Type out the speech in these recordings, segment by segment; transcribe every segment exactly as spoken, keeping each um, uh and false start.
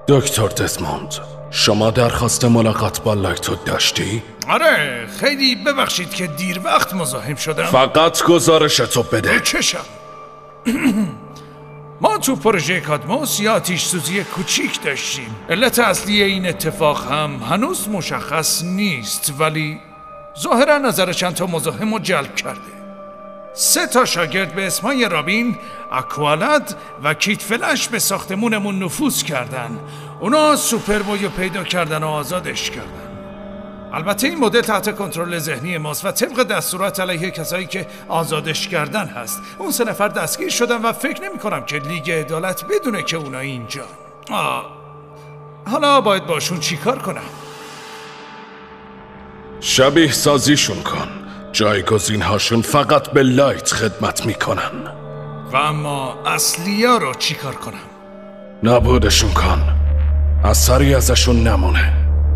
دکتر دزموند، شما درخواست ملاقات با لایتو داشتی؟ آره، خیلی ببخشید که دیر وقت مزاحم شدم. فقط گزارشتو بده. چشم. ما تو پروژه کادموس یه آتش سوزی کوچیک داشتیم. علت اصلی این اتفاق هم هنوز مشخص نیست، ولی ظاهرا نظر چند تا مزاحم رو جلب کرده. سه تا شاگرد به اسمای رابین، اکوالد و کیت فلش به ساختمونمون نفوذ کردن. اونا سوپربویو پیدا کردن و آزادش کردن. البته این مدل تحت کنترل ذهنی ماست و طبق دستورات علیه کسایی که آزادش کردن هست. اون سه نفر دستگیر شدن و فکر نمی کنم که لیگ عدالت بدونه که اونا اینجا. آه. حالا باید باشون چی کار کنم؟ شبیه سازیشون کن. جایگزین هاشون فقط به لایت خدمت میکنن. و اما اصلی ها رو چی کار کنم؟ نابودشون کن. اثری ازشون نمونه.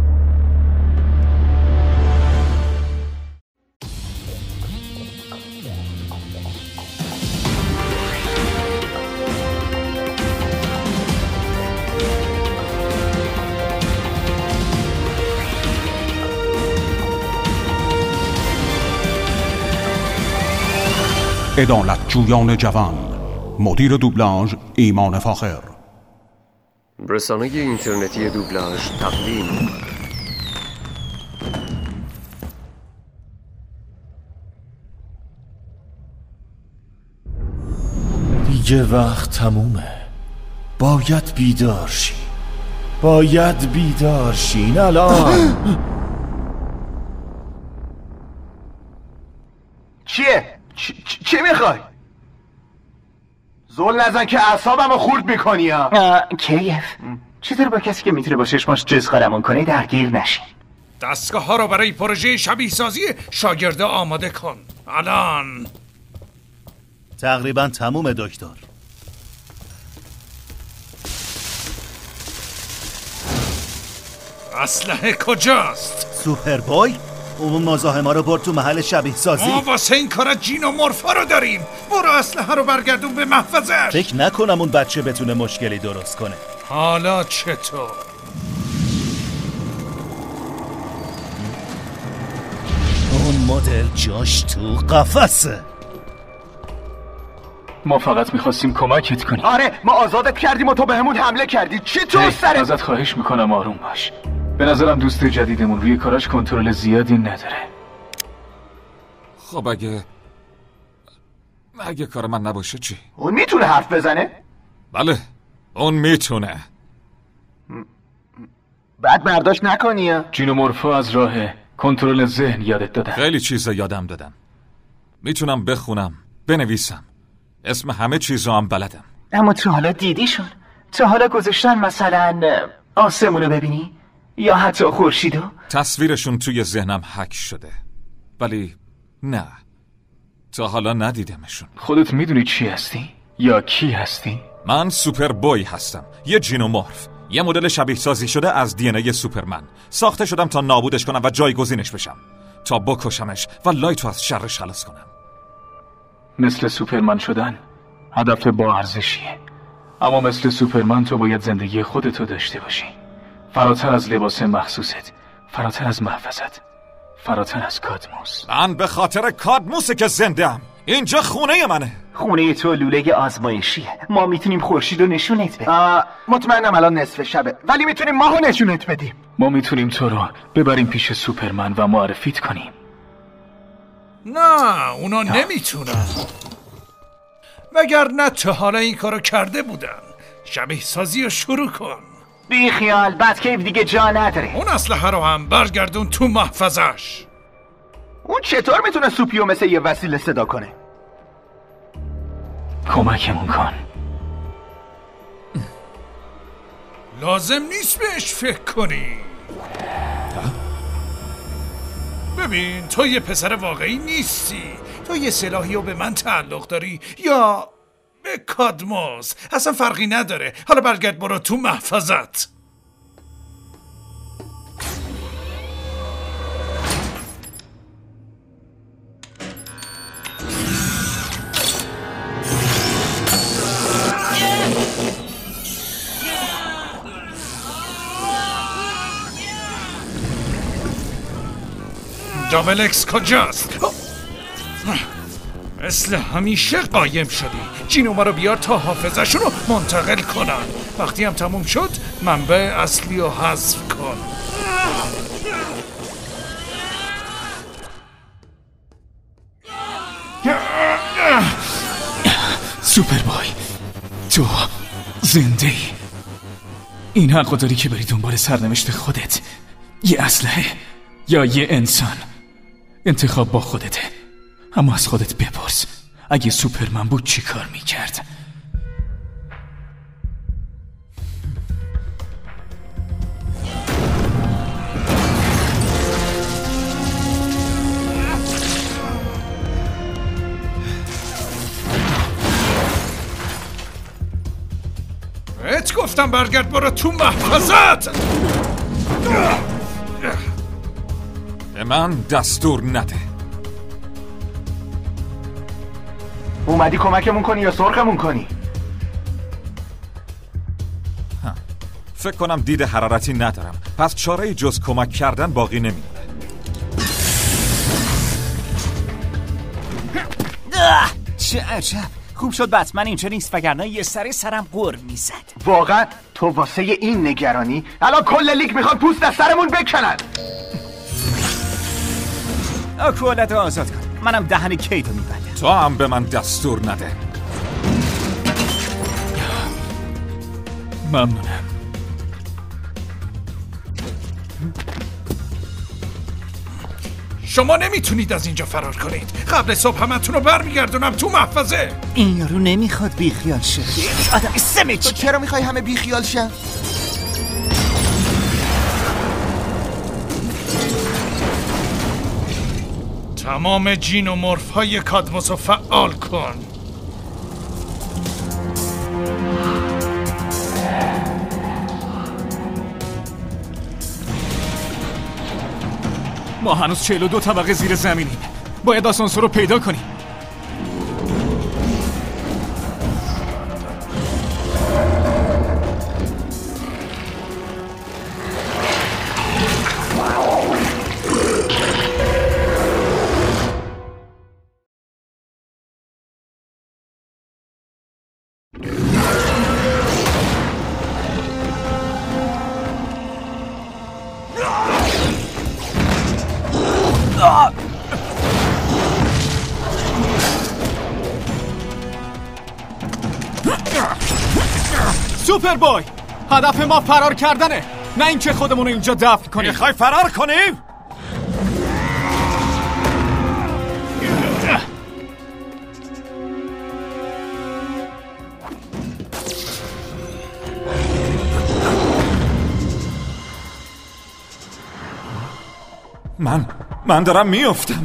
عدالت جویان جوان. مدیر دوبلاژ ایمان فاخر. رسانه اینترنتی دوبلاژ تقدیم. دیگه وقت تمومه. باید بیدار شین. باید بیدار شین الان. چیه؟ چی, چی میخوای؟ زول نزن که اعصابمو خورد میکنی ها. کیف چطور با کسی که میتونه با چشماش جز قرمون کنه درگیر نشین؟ دستگاه ها رو برای پروژه شبیه سازی شاگرده آماده کن الان. تقریبا تمومه دکتر. اسلحه کجاست؟ سوپربوی؟ اون مزاحما رو برد تو محل شبیه سازی. ما واسه این کارا جین و مورفا رو داریم. برو اسلحه رو برگردون به محفظه‌اش. فکر نکنم اون بچه بتونه مشکلی درست کنه. حالا چطور؟ اون مدل جاش تو قفسه. ما فقط میخواستیم کمکت کنیم. آره، ما آزادت کردیم و تو بهمون حمله کردی. چی تو سرت؟ ازت خواهش میکنم آروم باش. به نظرم دوست جدیدمون روی کاراش کنترل زیادی نداره. خب اگه اگه کار من نباشه چی؟ اون میتونه حرف بزنه؟ بله، اون میتونه. بعد برداشت نکنی. جین و مورفا از راه کنترل ذهن یادت دادن. خیلی چیزا یادم دادم. میتونم بخونم، بنویسم. اسم همه چیزا هم بلدم. اما تو حالا دیدیشون؟ تو حالا گذاشتن مثلا آسمونو ببینی؟ یا حتی خورشیدو؟ تصویرشون توی ذهنم حک شده، ولی نه، تا حالا ندیدمشون. خودت میدونی چی هستی؟ یا کی هستی؟ من سوپربوی هستم، یه جینومورف، یه مدل شبیه سازی شده از دی ان ای سوپرمن. ساخته شدم تا نابودش کنم و جایگزینش بشم، تا بکشمش و لایتو از شرش خلاص کنم. مثل سوپرمن شدن هدف با ارزشیه، اما مثل سوپرمن تو باید زندگی خودتو داشته باشی، فراتر از لباس مخصوصت، فراتر از محفظت، فراتر از کادموس. من به خاطر کادموسه که زنده‌ام. اینجا خونه منه. خونه تو لوله آزمایشیه. ما میتونیم خورشید رو نشونت بدیم. مطمئنم الان نصف شبه، ولی میتونیم ماهو نشونت بدیم. ما میتونیم تو رو ببریم پیش سوپرمن و معرفیت کنیم. نه، اونا نمیتونن. وگرنه تا حالا این کارو کرده بودن. شبیه سازی رو شروع کن. بی خیال، بد دیگه جا نداره. اون اسلحه رو هم برگردون تو محفظش. اون چطور میتونه سوپیو مثل یه وسیله صدا کنه؟ کمکمون کن. لازم نیست بهش فکر کنی. ببین، تو یه پسر واقعی نیستی. تو یه سلاحی رو به من تعلق داری یا به کادموس. اصلا فرقی نداره. حالا برگرد برو تو محفظت. دابل اکس کجاست؟ مثل همیشه قایم شدی. جینوما رو بیار تا حافظشون رو منتقل کنن. وقتی هم تموم شد منبع اصلی رو حذف کن. سوپر بای، تو زنده ای. این حق داری که بری دنبال سرنوشت خودت، یه اسلحه یا یه انسان. انتخاب با خودته، اما از خودت بپرس اگه سوپرمن بود چی کار میکرد؟ بهت گفتم برگرد برو تو محفظت. به من دستور نده. اومدی کمکمون کنی یا سرخمون کنی؟ فکر کنم دید حرارتی ندارم، پس چاره‌ای جز کمک کردن باقی نمیمونه. چه عجب، خوب شد بتمن اینجا نیست وگرنه یه سری سرم قر میزد. واقعا تو واسه این نگرانی؟ الان کل لیگ میخواد پوست از سرمون بکنن. آکوالت رو آزاد کن، منم دهن کیدو میبندم. تو هم به من دستور نده. ممنونم. شما نمیتونید از اینجا فرار کنید. قبل صبح همتون رو برمیگردونم تو محفظه. این یارو نمیخواد بیخیال شه. آدم سمه چی؟ چرا میخوای همه بیخیال شن؟ تمام جینومورف های کادموس رو فعال کن. ما هنوز چهل و دو طبقه زیر زمینیم. باید آسانسور رو پیدا کنیم. سوپر بای، هدف ما فرار کردنه، نه اینکه خودمون رو اینجا دفن کنیم. میخوای فرار کنیم؟ من من دارم میافتم.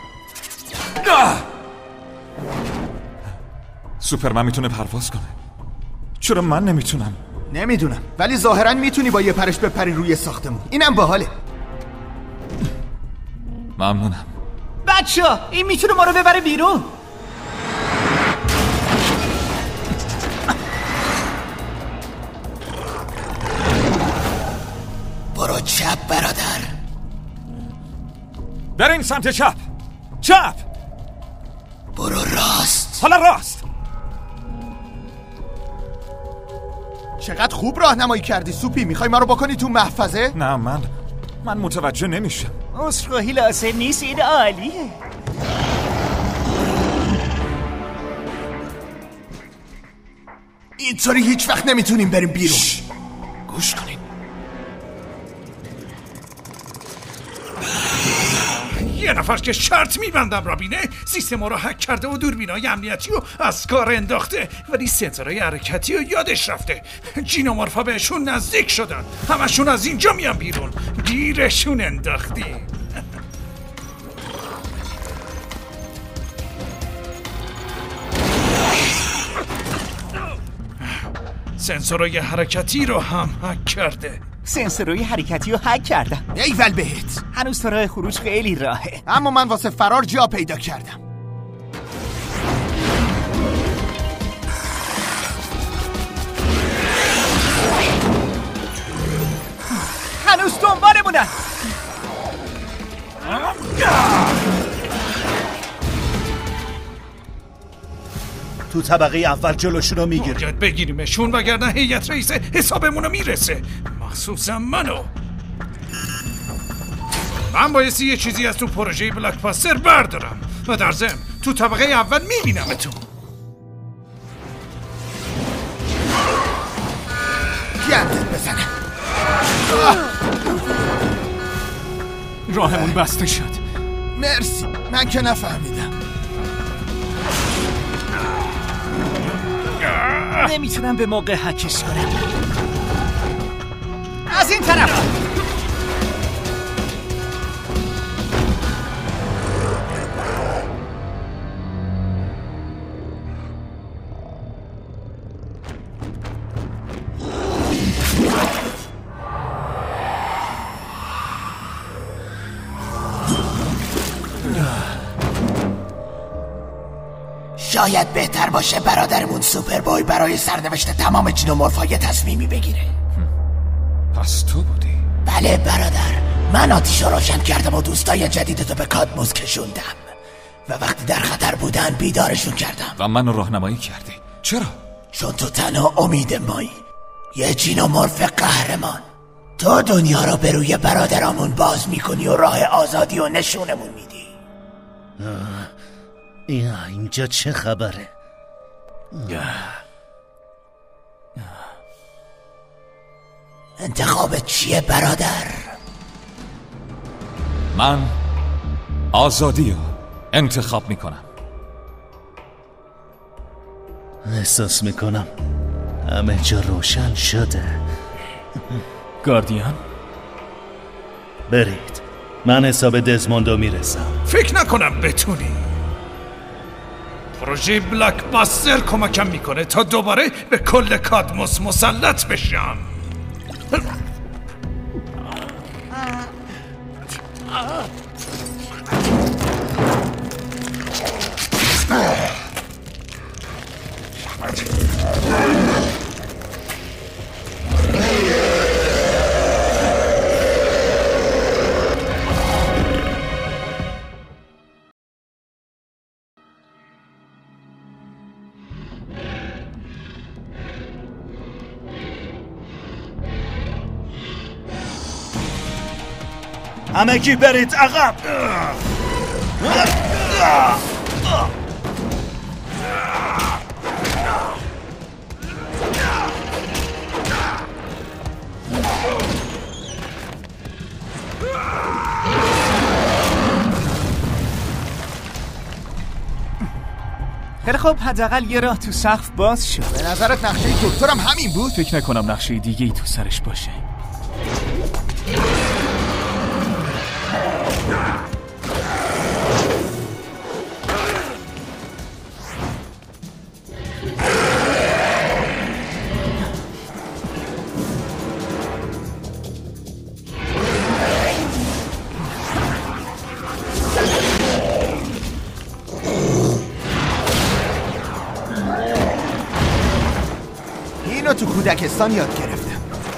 سوپرمن میتونه پرواز کنه، چرا من نمیتونم؟ نمیدونم، ولی ظاهرا میتونی با یه پرش بپری روی ساختمون. اینم باحاله. ممنونم. بچه‌ها این میتونه ما رو ببره بیرون. برو چپ برادر. برین سمت چپ. چپ. برو راست. حالا راست. چقدر خوب راهنمایی کردی سوپی. میخوای ما رو بکنی تو محفظه؟ نه من من متوجه نمیشم. عذرخواهی لازم نیست، این عالیه. اینطوری هیچ وقت نمیتونیم بریم بیرون. شش. گوش کنین. یه نفر که شرط میبندم رابینه سیستم رو هک کرده و دوربینای امنیتی رو از کار انداخته، ولی سنسورهای حرکتی رو یادش رفته. جینومورفا بهشون نزدیک شدن، همشون از اینجا میان بیرون. گیرشون انداختی. سنسورهای حرکتی رو هم هک کرده. سنسورهای حرکتی رو هک کردم. ایول بهت. هنوز تا راه خروج خیلی راهه، اما من واسه فرار جا پیدا کردم. هنوز دنبالمونن. تو طبقه اول جلوشونو میگیره. باید بگیریمشون وگرنه هیئت رئیس حسابمونو میرسه، مخصوصا منو. من بایستی یه چیزی از تو پروژه بلاکباستر بردارم و در ضمن تو طبقه اول میبینمتون. گندت بزنه. راهمون بسته شد. مرسی، من که نفهمیدم. نمیتونم به موقع حکش کنم. از این طرف. شاید بهتر باشه برادرمون سوپربوی برای سرنوشت تمام جینومورف‌ها یه تصمیمی بگیره. پس تو بودی؟ بله برادر، من آتیشو روشن کردم و دوستای جدیدتو به کادموس کشوندم و وقتی در خطر بودن بیدارشون کردم. و منو راهنمایی کردی. چرا؟ چون تو تنها امید مایی، یه جینومورف قهرمان. تو دنیا رو به روی برادرامون باز میکنی و راه آزادی و نشونمون میدی. یا اینجا چه خبره؟ انتخابت چیه برادر؟ من آزادی رو انتخاب میکنم. احساس میکنم همه جا روشن شده. گاردیان؟ برید، من حساب دزموندو میرسم. فکر نکنم بتونی. پروژه بلاکباستر کمکم میکنه تا دوباره به کل کادموس مسلط بشم. همگی برید عقب. خیلی خب، حداقل یه راه تو سقف باز شد. به نظرت نقشه دکترم همین بود؟ فکر نکنم نقشه دیگه ای تو سرش باشه. اینو تو کودکستان یاد گرفتم.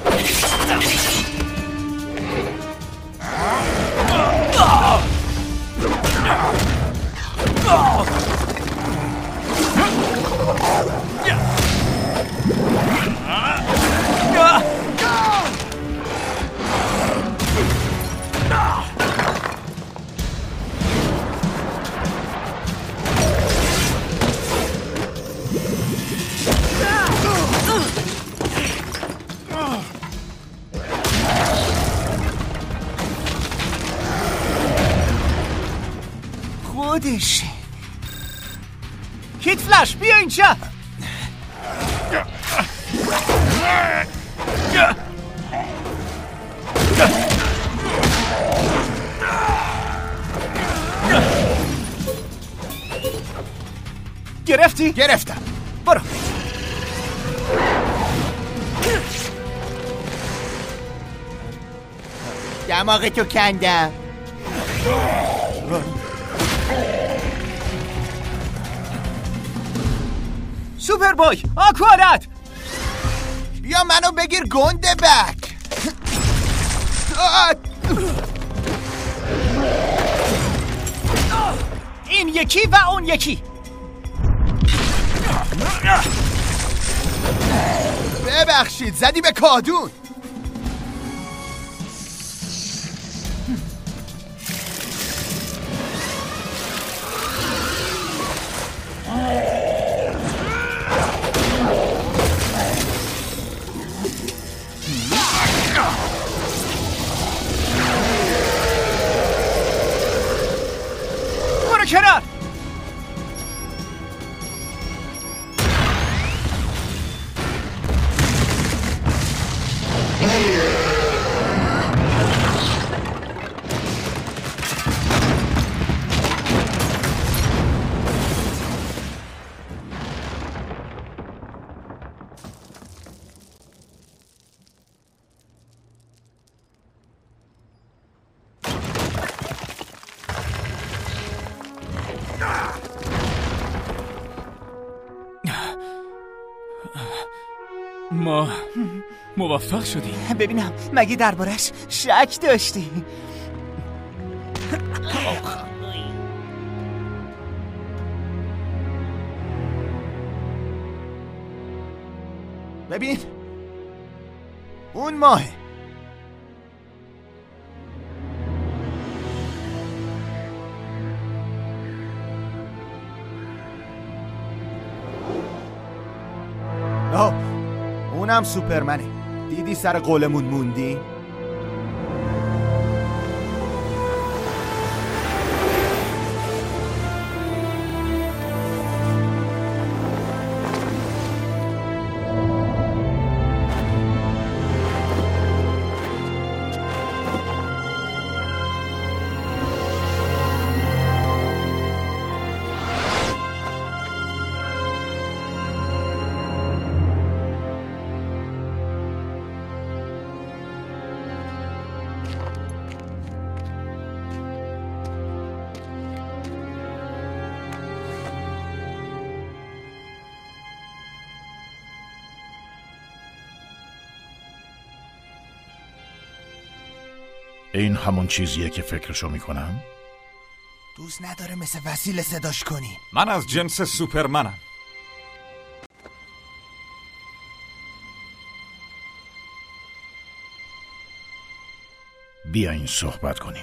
خودشه. کیت فلش بیا اینجا. گرفتی؟ گرفتم. برو. دماغتو کندم. سوپربوی آکوارت. بیا منو بگیر گنده بک. این یکی و اون یکی. ببخشید زدی به کادون. برو کنار. ما موفق شدیم. ببینم مگه دربارش شک داشتی؟ ببین اون ماهه. آه اونم سوپرمنه. دیدی سر قولمون موندی؟ این همون چیزیه که فکرشو میکنم؟ دوست نداره مثل وسیله صداش کنی. من از جنس سوپرمنم. بیاین صحبت کنیم.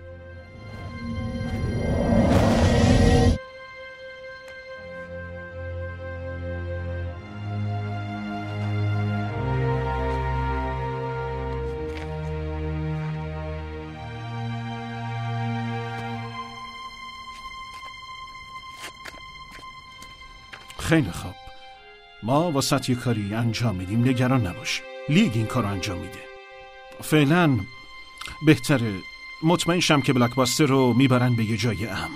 خیلی خوب، ما واسط یه کاری انجام میدیم، نگران نباش. لیگ این کار انجام میده. فعلا بهتره مطمئن شم که بلاکباستر رو میبرن به یه جای امن.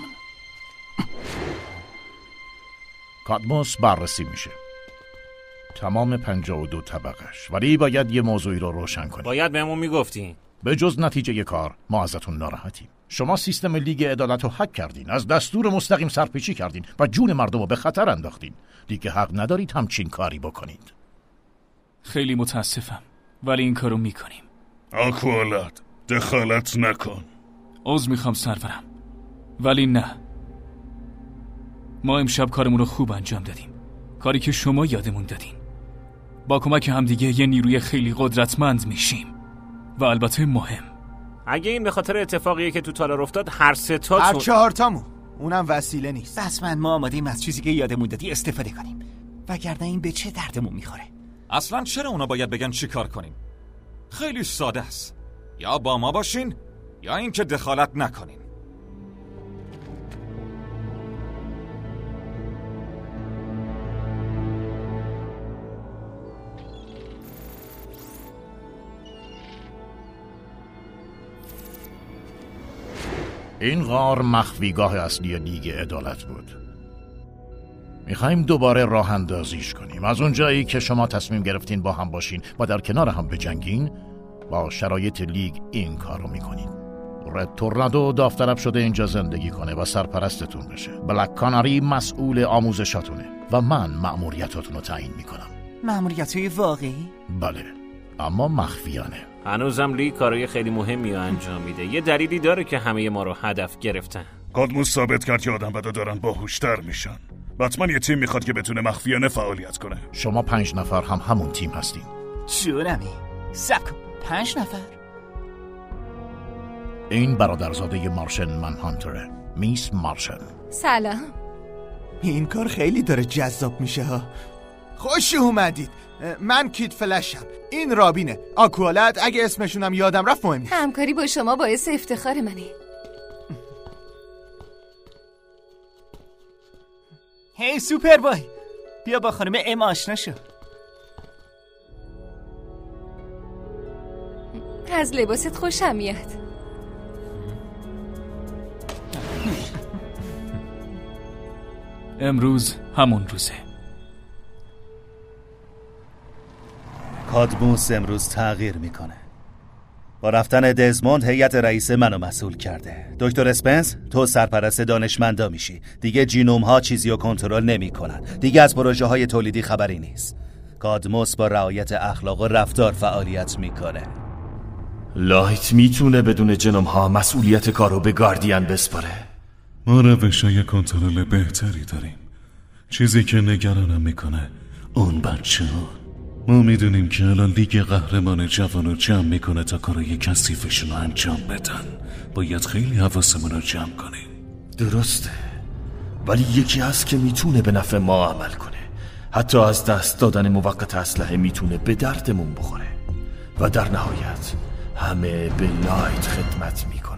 کادموس بررسی میشه، تمام پنجاه و دو طبقش، ولی باید یه موضوعی رو روشن کنیم. باید بهمون میگفتین. به جز نتیجه کار ما ازتون ناراحتیم. شما سیستم لیگ عدالت رو هک کردین، از دستور مستقیم سرپیچی کردین و جون مردم رو به خطر انداختین. دیگه حق ندارید همچین کاری بکنید. خیلی متاسفم ولی این کارو میکنیم. آکوالاد دخالت نکن. عذر میخوام سرورم ولی نه، ما امشب کارمون رو خوب انجام دادیم، کاری که شما یادمون دادین. با کمک همدیگه یه نیروی خیلی قدرتمند میشیم و البته مهم. اگه این به خاطر اتفاقیه که تو تالار افتاد، هر سه تا هر چهار تامون، اونم وسیله نیست. بس من ما آماده‌ایم از چیزی که یادمون دادی استفاده کنیم، وگرنه این به چه دردمون میخوره؟ اصلا چرا اونا باید بگن چی کار کنیم؟ خیلی ساده است، یا با ما باشین یا اینکه دخالت نکنین. این غار مخفیگاه اصلی لیگ عدالت بود. میخوایم دوباره راه اندازیش کنیم. از اون جایی که شما تصمیم گرفتین با هم باشین و در کنار هم بجنگین، با شرایط لیگ این کار رو میکنین. رد تورنادو داوطلب شده اینجا زندگی کنه و سرپرستتون بشه. بلک کاناری مسئول آموزشاتونه و من مأموریتاتون رو تعیین میکنم. مأموریتای واقعی؟ بله، اما مخفیانه. هنوزم لیگ کارهای خیلی مهمی رو انجام میده. یه دلیلی داره که همه ما رو هدف گرفتن. کادموس ثابت کرد که آدم بدا دارن باهوشتر میشن. بتمن یه تیم میخواد که بتونه مخفیانه فعالیت کنه. شما پنج نفر هم همون تیم هستین. جونمی. سب کن. پنج نفر؟ این برادرزاده مارشن منهانتره، میس مارشن. سلام. این کار خیلی داره جذاب میشه ها. خوش اومدید. من کیت فلشم. این رابینه. آکوالد اگه اسمشونم یادم رفت مهم نیست. همکاری با شما باعث افتخار منه. هی سوپر بای، بیا با خانم ام آشنا شو. از لباست خوشم میاد. امروز همون روزه. کادموس امروز تغییر میکنه. با رفتن دزموند هیئت رئیسه منو مسئول کرده. دکتر اسپنس تو سرپرست دانشمندا میشی. دیگه جینوم ها چیزی رو کنترل نمیکنن. دیگه از پروژه های تولیدی خبری نیست. کادموس با رعایت اخلاق و رفتار فعالیت میکنه. لایت میتونه بدون جنوم ها مسئولیت کارو به گاردین بسپاره. ما روشای کنترل بهتری داریم. چیزی که نگرانم میکنه اون بچه ها. ما میدونیم که الان لیگ قهرمان جوان رو جمع میکنه تا کارای کثیفشون رو انجام بدن. باید خیلی حواسمون رو جمع کنیم. درسته، ولی یکی هست که میتونه به نفع ما عمل کنه. حتی از دست دادن موقت اسلحه میتونه به دردمون بخوره. و در نهایت همه به لایت خدمت میکنن.